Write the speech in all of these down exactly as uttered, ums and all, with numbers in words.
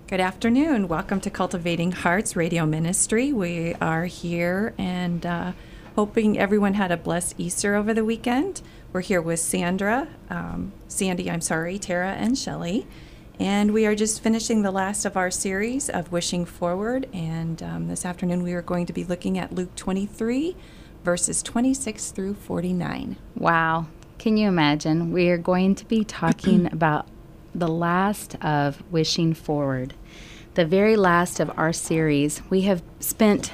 Good afternoon. Welcome to Cultivating Hearts Radio Ministry. We are here and uh, hoping everyone had a blessed Easter over the weekend. We're here with Sandra, um, Sandy, I'm sorry, Tara, and Shelley. And we are just finishing the last of our series of Wishing Forward. And um, this afternoon we are going to be looking at Luke twenty-three, verses twenty-six through forty-nine. Wow. Can you imagine? We are going to be talking about the last of Wishing Forward, the very last of our series. We have spent,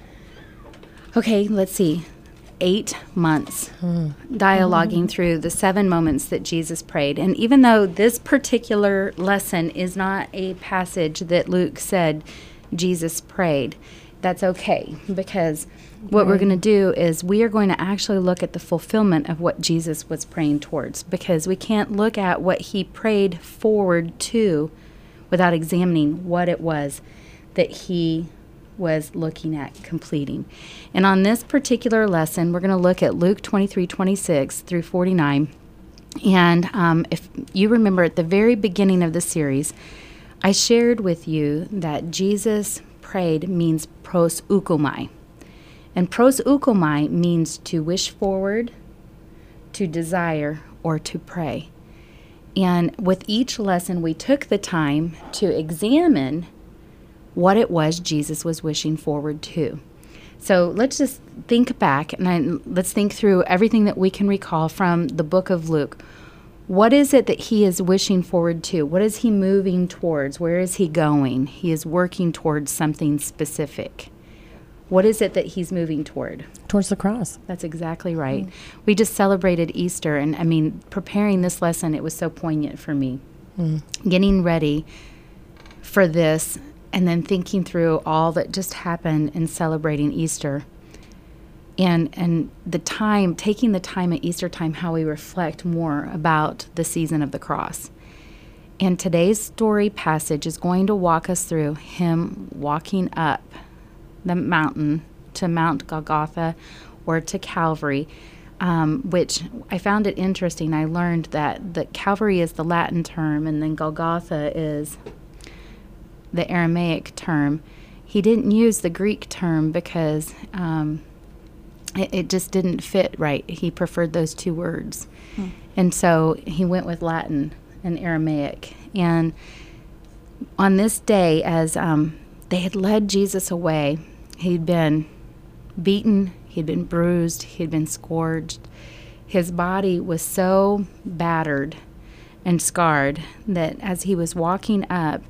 okay, let's see, eight months mm. dialoguing mm. through the seven moments that Jesus prayed. And even though this particular lesson is not a passage that Luke said Jesus prayed, that's okay, because what right. we're going to do is we are going to actually look at the fulfillment of what Jesus was praying towards, because we can't look at what he prayed forward to without examining what it was that he was looking at completing. And on this particular lesson, we're going to look at Luke twenty-three, twenty-six through forty-nine. And um, if you remember at the very beginning of the series, I shared with you that Jesus prayed means proseuchomai. And proseuchomai means to wish forward, to desire, or to pray. And with each lesson, we took the time to examine what it was Jesus was wishing forward to. So let's just think back, and I, let's think through everything that we can recall from the book of Luke. What is it that he is wishing forward to? What is he moving towards? Where is he going? He is working towards something specific. What is it that he's moving toward? Towards the cross. That's exactly right. Mm. We just celebrated Easter, and I mean, preparing this lesson, it was so poignant for me. Mm. Getting ready for this, and then thinking through all that just happened in celebrating Easter. And and the time, taking the time at Easter time, how we reflect more about the season of the cross. And today's story passage is going to walk us through him walking up the mountain to Mount Golgotha or to Calvary, um, which I found it interesting. I learned that, that Calvary is the Latin term, and then Golgotha is the Aramaic term. He didn't use the Greek term because um, it, it just didn't fit right. He preferred those two words. Hmm. And so he went with Latin and Aramaic. And on this day, as um, they had led Jesus away, he'd been beaten, he'd been bruised, he'd been scourged. His body was so battered and scarred that as he was walking up,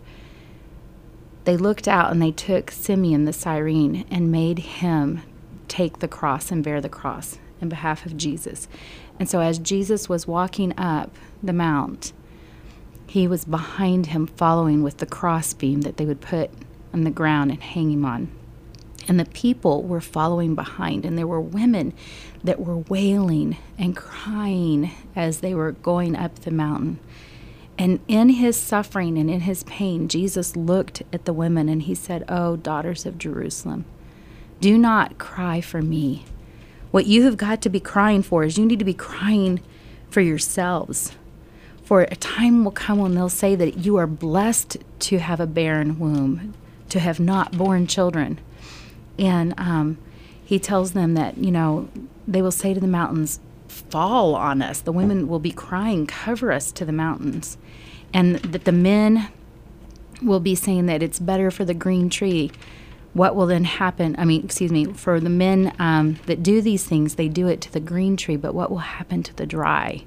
they looked out and they took Simeon the Cyrene and made him take the cross and bear the cross in behalf of Jesus. And so as Jesus was walking up the mount, he was behind him following with the crossbeam that they would put on the ground and hang him on. And the people were following behind, and there were women that were wailing and crying as they were going up the mountain. And in his suffering and in his pain, Jesus looked at the women and he said, "Oh, daughters of Jerusalem, do not cry for me. What you have got to be crying for is you need to be crying for yourselves. For a time will come when they'll say that you are blessed to have a barren womb, to have not borne children." And um, he tells them that, you know, they will say to the mountains, "Fall on us." The women will be crying, "Cover us to the mountains." And that the men will be saying that it's better for the green tree. What will then happen? I mean, excuse me, for the men um, that do these things, they do it to the green tree, but what will happen to the dry?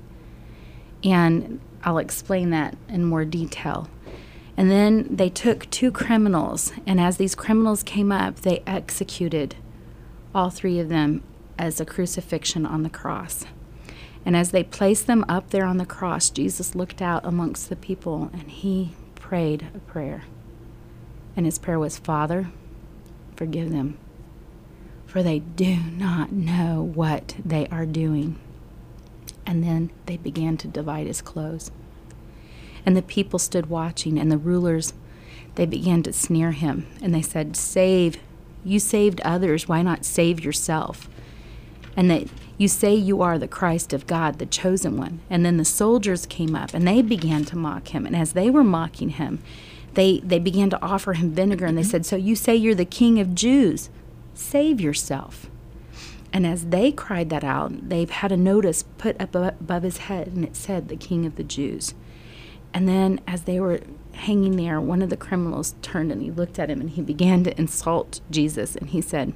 And I'll explain that in more detail. And then they took two criminals, and as these criminals came up, they executed all three of them as a crucifixion on the cross. And as they placed them up there on the cross, Jesus looked out amongst the people, and he prayed a prayer. And his prayer was, "Father, forgive them, for they do not know what they are doing." And then they began to divide his clothes. And the people stood watching, and the rulers, they began to sneer him. And they said, "Save, you saved others, why not save yourself? And that you say you are the Christ of God, the chosen one." And then the soldiers came up, and they began to mock him. And as they were mocking him, they they began to offer him vinegar, and they said, "So you say you're the King of Jews? Save yourself." And as they cried that out, they had a notice put up above his head, and it said, "The King of the Jews." And then as they were hanging there, one of the criminals turned and he looked at him and he began to insult Jesus. And he said,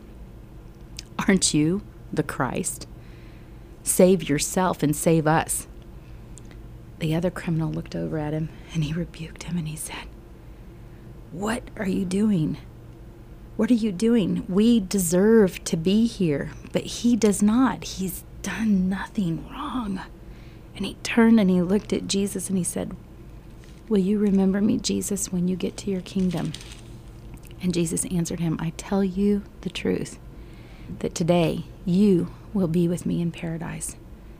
"Aren't you the Christ? Save yourself and save us." The other criminal looked over at him and he rebuked him and he said, "What are you doing? What are you doing? We deserve to be here, but he does not. He's done nothing wrong." And he turned and he looked at Jesus and he said, "Will you remember me, Jesus, when you get to your kingdom?" And Jesus answered him, "I tell you the truth, that today you will be with me in paradise."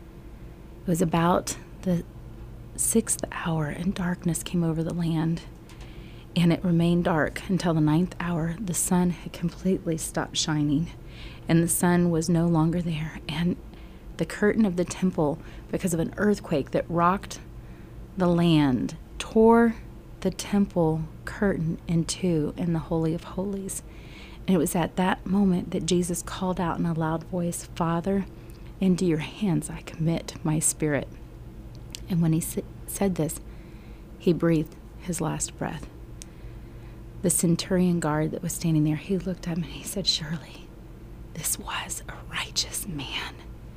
It was about the sixth hour, and darkness came over the land. And it remained dark until the ninth hour. The sun had completely stopped shining, and the sun was no longer there. And the curtain of the temple, because of an earthquake that rocked the land, tore the temple curtain in two in the Holy of Holies. And it was at that moment that Jesus called out in a loud voice, "Father, into your hands I commit my spirit." And when he sa- said this, he breathed his last breath. The centurion guard that was standing there, he looked at him and he said, "Surely this was a righteous man."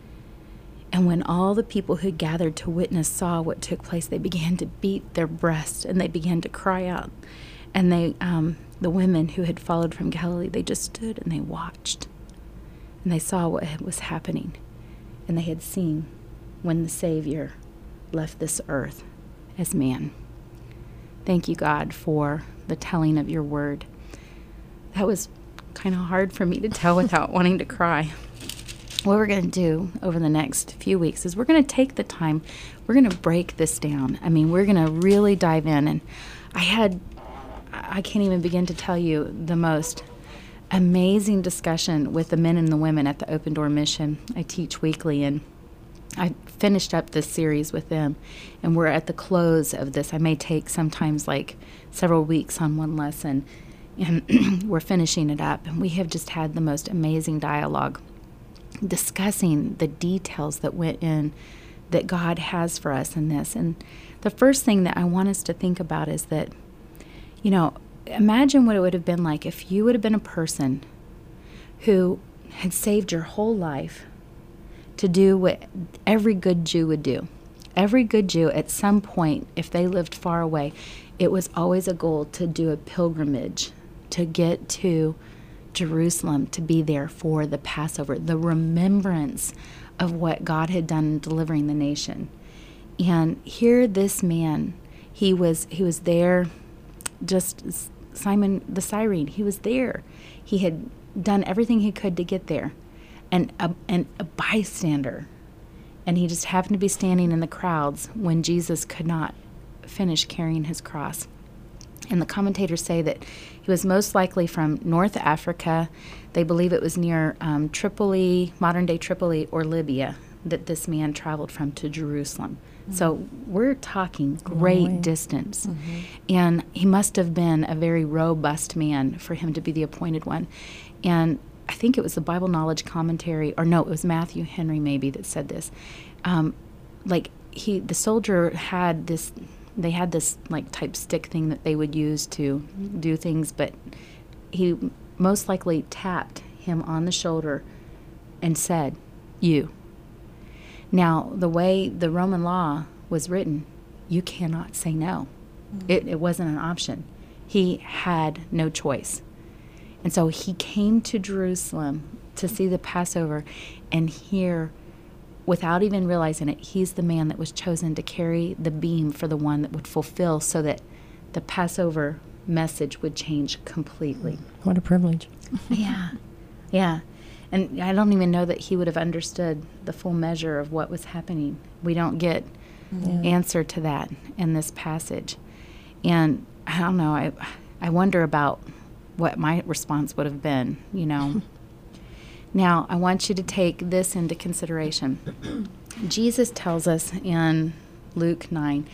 And when all the people who gathered to witness saw what took place, they began to beat their breasts and they began to cry out. And they, um, the women who had followed from Galilee, they just stood and they watched. And they saw what was happening. And they had seen when the Savior left this earth as man. Thank you, God, for the telling of your word. That was kind of hard for me to tell without wanting to cry. What we're going to do over the next few weeks is we're going to take the time, we're going to break this down. I mean, we're going to really dive in. And I had, I can't even begin to tell you the most amazing discussion with the men and the women at the Open Door Mission. I teach weekly, and I finished up this series with them, and we're at the close of this. I may take sometimes like several weeks on one lesson, and we're finishing it up, and we have just had the most amazing dialogue discussing the details that went in that God has for us in this. And the first thing that I want us to think about is that, you know, imagine what it would have been like if you would have been a person who had saved your whole life to do what every good Jew would do. Every good Jew, at some point, if they lived far away, it was always a goal to do a pilgrimage, to get to Jerusalem, to be there for the Passover, the remembrance of what God had done in delivering the nation. And here this man, he was he was there, just Simon the Cyrene, he was there. He had done everything he could to get there. And a, and a bystander. And he just happened to be standing in the crowds when Jesus could not finish carrying his cross. And the commentators say that he was most likely from North Africa. They believe it was near um, Tripoli, modern-day Tripoli, or Libya, that this man traveled from to Jerusalem. Mm-hmm. So we're talking great oh, distance. Mm-hmm. And he must have been a very robust man for him to be the appointed one. And I think it was the Bible Knowledge Commentary, or no, it was Matthew Henry maybe that said this. Um, like he, the soldier had this, they had this like type stick thing that they would use to do things, but he most likely tapped him on the shoulder and said, "You." Now, the way the Roman law was written, you cannot say no. Mm-hmm. It, it wasn't an option. He had no choice. And so he came to Jerusalem to see the Passover, and here, without even realizing it, he's the man that was chosen to carry the beam for the one that would fulfill, so that the Passover message would change completely. What a privilege. Yeah, yeah. And I don't even know that he would have understood the full measure of what was happening. We don't get yeah. answer to that in this passage. And I don't know, I, I wonder about what my response would have been, you know. Now, I want you to take this into consideration. Jesus tells us in Luke nine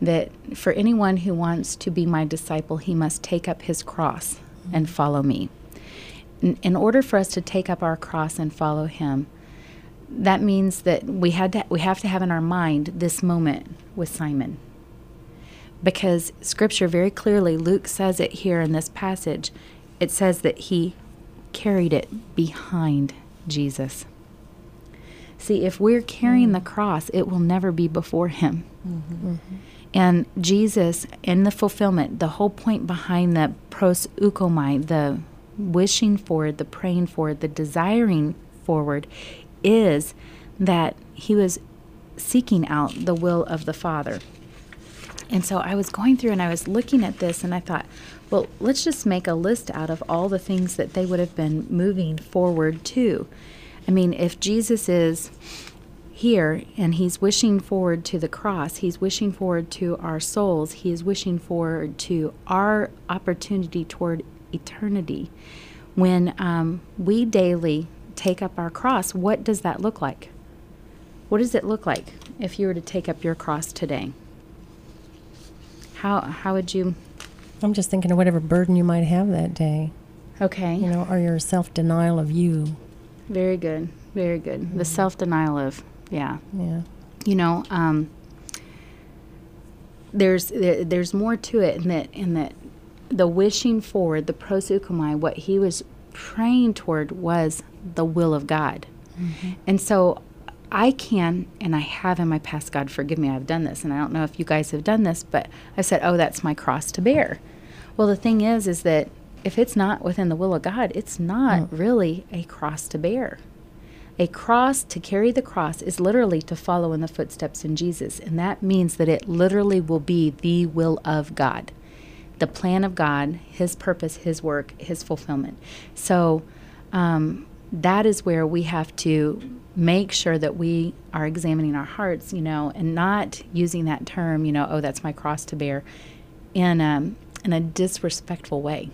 that for anyone who wants to be my disciple, he must take up his cross mm-hmm. and follow me. In, in order for us to take up our cross and follow him, that means that we had to, we have to have in our mind this moment with Simon. Because Scripture very clearly, Luke says it here in this passage, it says that he carried it behind Jesus. See, if we're carrying mm. the cross, it will never be before him. Mm-hmm. Mm-hmm. And Jesus, in the fulfillment, the whole point behind the proseuchomai, the wishing forward, the praying forward, the desiring forward, is that he was seeking out the will of the Father. And so I was going through and I was looking at this and I thought, well, let's just make a list out of all the things that they would have been moving forward to. I mean, if Jesus is here and he's wishing forward to the cross, he's wishing forward to our souls, he is wishing forward to our opportunity toward eternity. When um, we daily take up our cross, what does that look like? What does it look like if you were to take up your cross today? How how would you? I'm just thinking of whatever burden you might have that day. Okay. You know, or your self-denial of you. Very good. Very good. Mm-hmm. The self-denial of, yeah. Yeah. You know, um, there's there, there's more to it in that in that the wishing forward, the proseuchomai, what he was praying toward was the will of God. Mm-hmm. And so I can, and I have in my past, God forgive me, I've done this, and I don't know if you guys have done this, but I said, oh, that's my cross to bear. Well, the thing is, is that if it's not within the will of God, it's not mm. really a cross to bear. A cross, to carry the cross, is literally to follow in the footsteps in Jesus, and that means that it literally will be the will of God, the plan of God, his purpose, his work, his fulfillment. So um, that is where we have to make sure that we are examining our hearts, you know, and not using that term, you know, oh, that's my cross to bear, in um, in a disrespectful way.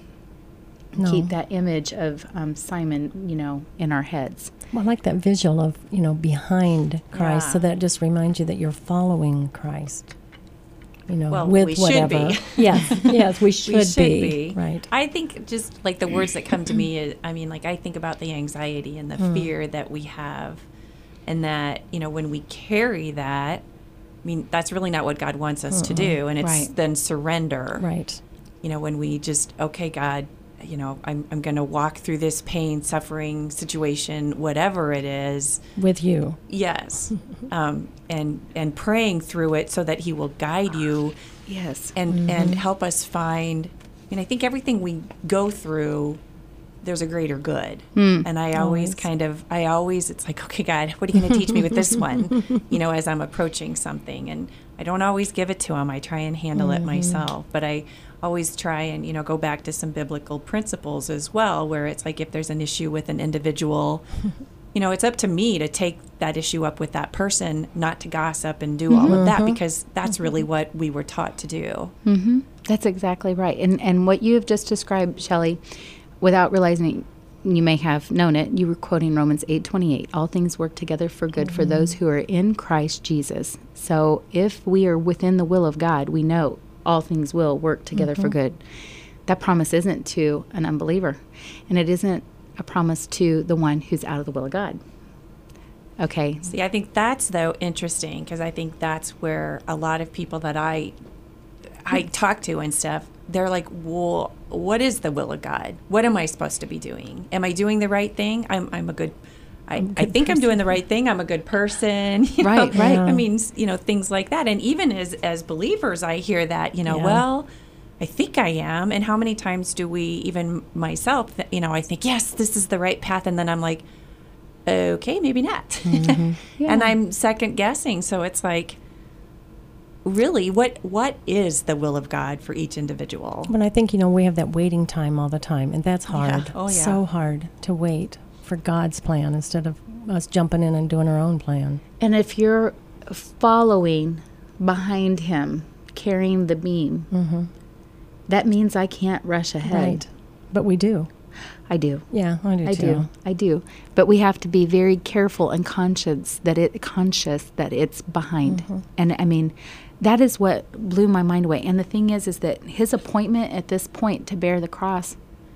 No. Keep that image of um, Simon, you know, in our heads. Well, I like that visual of, you know, behind Christ, yeah. so that it just reminds you that you're following Christ. You know, well, with we whatever. Should be. yes, yes, we should, we should be. be. Right. I think just like the words that come to me, is, I mean, like I think about the anxiety and the mm. fear that we have, and that, you know, when we carry that, I mean, that's really not what God wants us Mm-mm. to do, and it's right. then surrender. Right. You know, when we just, okay, God, you know, I'm I'm going to walk through this pain, suffering situation, whatever it is, with you. Yes, um, and and praying through it so that He will guide you. Yes, and mm-hmm. and help us find. I mean, I think everything we go through, there's a greater good. Mm. And I always, always kind of, I always, it's like, okay, God, what are you going to teach me with this one? You know, as I'm approaching something, and I don't always give it to Him. I try and handle mm-hmm. it myself, but I always try and, you know, go back to some biblical principles as well, where it's like if there's an issue with an individual, you know, it's up to me to take that issue up with that person, not to gossip and do mm-hmm. all of that, because that's mm-hmm. really what we were taught to do. Mm-hmm. That's exactly right. And and what you have just described, Shelley, without realizing you may have known it, you were quoting Romans eight twenty-eight. All things work together for good mm-hmm. for those who are in Christ Jesus. So if we are within the will of God, we know all things will work together mm-hmm. for good. That promise isn't to an unbeliever, and it isn't a promise to the one who's out of the will of God. Okay. See, I think that's, though, interesting, because I think that's where a lot of people that I I talk to and stuff, they're like, well, what is the will of God? What am I supposed to be doing? Am I doing the right thing? I'm I'm a good I, good I think person. I'm doing the right thing. I'm a good person. You right, know? right. Yeah. I mean, you know, things like that. And even as, as believers, I hear that, you know, yeah. well, I think I am. And how many times do we, even myself, th- you know, I think, yes, this is the right path. And then I'm like, okay, maybe not. Mm-hmm. Yeah. And I'm second guessing. So it's like, really, what what is the will of God for each individual? But I think, you know, we have that waiting time all the time, and that's hard. Yeah. Oh, yeah. So hard to wait for God's plan instead of us jumping in and doing our own plan. And if you're following behind Him, carrying the beam, Mm-hmm. that means I can't rush ahead. Right. But we do. I do. Yeah, I do I too. do. I do. But we have to be very careful and conscious that it conscious that it's behind. Mm-hmm. And I mean, that is what blew my mind away. And the thing is, is that his appointment at this point to bear the cross,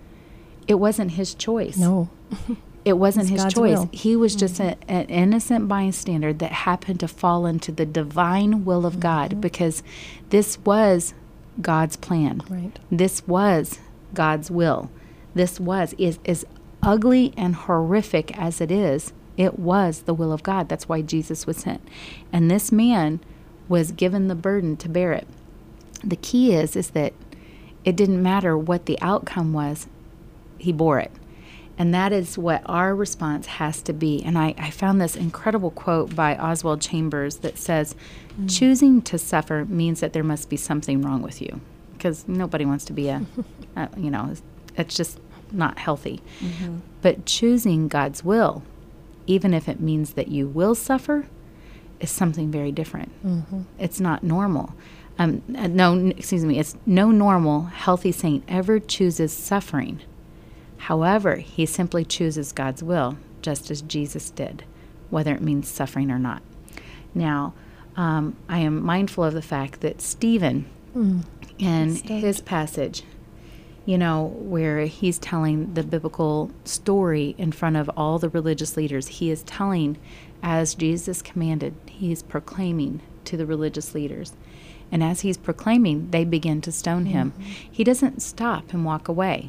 it wasn't his choice. No. It wasn't It's his God's choice. will. He was just a, an innocent bystander that happened to fall into the divine will of God, because this was God's plan. Right. This was God's will. This was, is as ugly and horrific as it is, it was the will of God. That's why Jesus was sent. And this man was given the burden to bear it. The key is, is that it didn't matter what the outcome was, he bore it. And that is what our response has to be. And I, I found this incredible quote by Oswald Chambers that says, mm. choosing to suffer means that there must be something wrong with you. Because nobody wants to be a, a, you know, it's just not healthy. Mm-hmm. But choosing God's will, even if it means that you will suffer, is something very different. Mm-hmm. It's not normal. Um, no, excuse me, it's no normal, healthy saint ever chooses suffering. However, he simply chooses God's will, just as Jesus did, whether it means suffering or not. Now, um, I am mindful of the fact that Stephen, mm. in his passage, you know, where he's telling the biblical story in front of all the religious leaders, he is telling, as Jesus commanded, he is proclaiming to the religious leaders. And as he's proclaiming, they begin to stone mm-hmm. him. He doesn't stop and walk away.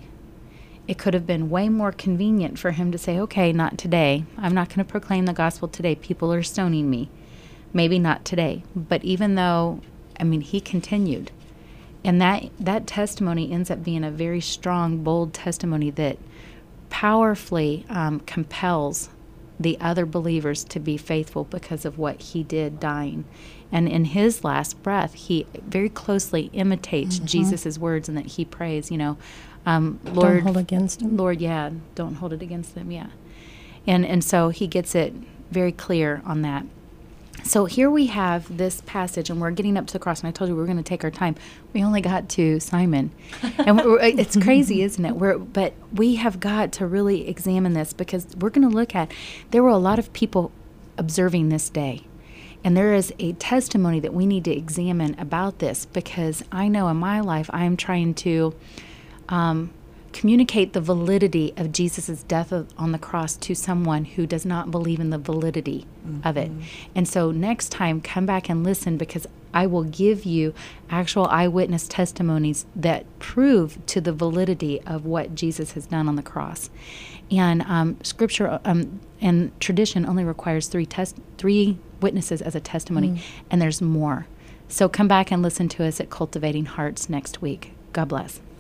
It could have been way more convenient for him to say, okay, not today. I'm not going to proclaim the gospel today. People are stoning me. Maybe not today. But even though, I mean, he continued. And that that testimony ends up being a very strong, bold testimony that powerfully um, compels the other believers to be faithful because of what he did dying. And in his last breath, he very closely imitates mm-hmm. Jesus' words, and that he prays, you know, um, Lord, don't hold against him. Lord, yeah, don't hold it against them, yeah. And and so he gets it very clear on that. So here we have this passage, and we're getting up to the cross, and I told you we were going to take our time. We only got to Simon. And we're, it's crazy, isn't it? We're, but we have got to really examine this, because we're going to look at, there were a lot of people observing this day. And there is a testimony that we need to examine about this, because I know in my life I am trying to um, communicate the validity of Jesus' death of, on the cross to someone who does not believe in the validity mm-hmm. of it. And so next time, come back and listen, because I will give you actual eyewitness testimonies that prove to the validity of what Jesus has done on the cross. And um, Scripture um, and tradition only requires three test three witnesses as a testimony, mm. and there's more. So come back and listen to us at Cultivating Hearts next week. God bless.